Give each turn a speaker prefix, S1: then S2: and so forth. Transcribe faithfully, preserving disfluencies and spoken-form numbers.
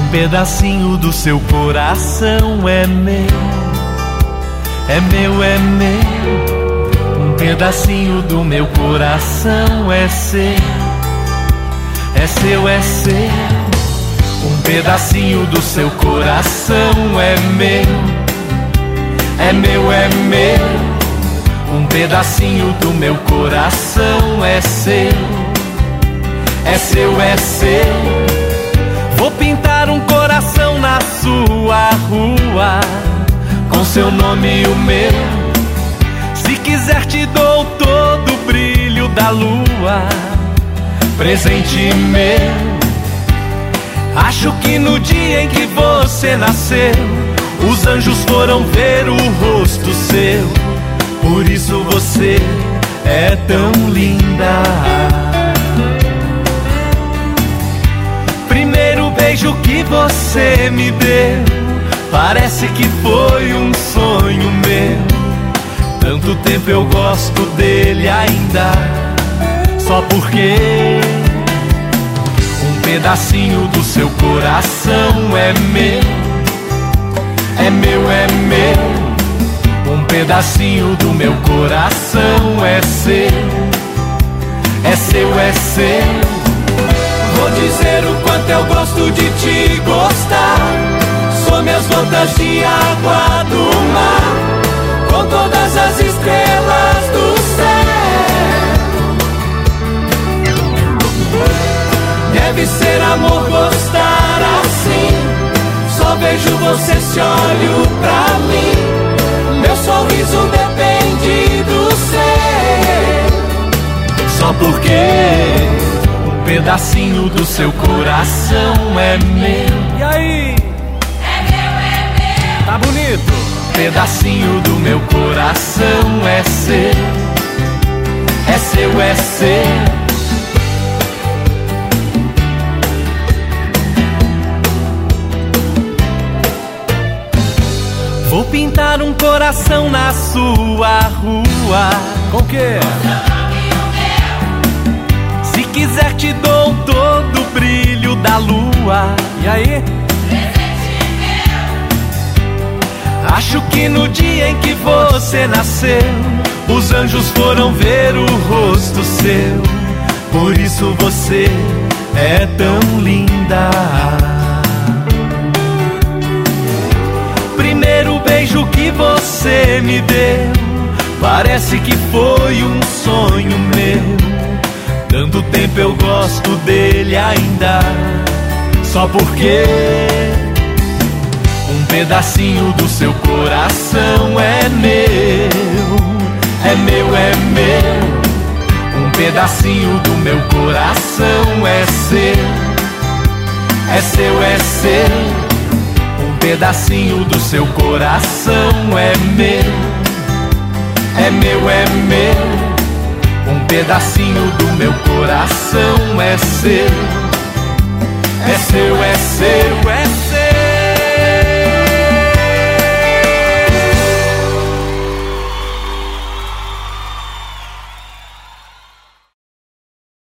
S1: Um pedacinho do seu coração é meu, é meu, é meu. Um pedacinho do meu coração é seu, é seu, é seu. Um pedacinho do seu coração é meu, é meu, é meu. Um pedacinho do meu coração é seu, é seu, é seu. Vou pintar um coração na sua rua, com seu nome e o meu. Se quiser te dou todo o brilho da lua, presente meu. Acho que no dia em que você nasceu, os anjos foram ver o rosto seu. Por isso você é tão linda. Primeiro beijo que você me deu, parece que foi um sonho meu. Tanto tempo eu gosto dele ainda, só porque um pedacinho do seu coração é meu, é meu, é meu. Um pedacinho do meu coração é seu, é seu, é seu. Vou dizer o quanto eu gosto de te gostar. Some as gotas de água do mar, com todas as estrelas do céu. Deve ser amor gostar assim. Só vejo você se olho pra mim. Meu sorriso depende do seu. Só porque um pedacinho do seu coração é meu.
S2: E aí?
S3: É meu, é meu.
S2: Tá bonito?
S1: Um pedacinho do meu coração é seu, é seu, é seu. Vou pintar um coração na sua rua.
S2: Com o quê?
S1: Se quiser te dou todo o brilho da lua.
S2: E aí?
S3: Presente meu.
S1: Acho que no dia em que você nasceu, os anjos foram ver o rosto seu. Por isso você é tão linda. Primeiro beijo que você me deu, parece que foi um sonho meu. Tanto tempo eu gosto dele ainda, só porque um pedacinho do seu coração é meu, é meu, é meu. Um pedacinho do meu coração é seu, é seu, é seu. Um pedacinho do seu coração é meu, é meu, é meu. Um pedacinho do meu coração é seu, é seu,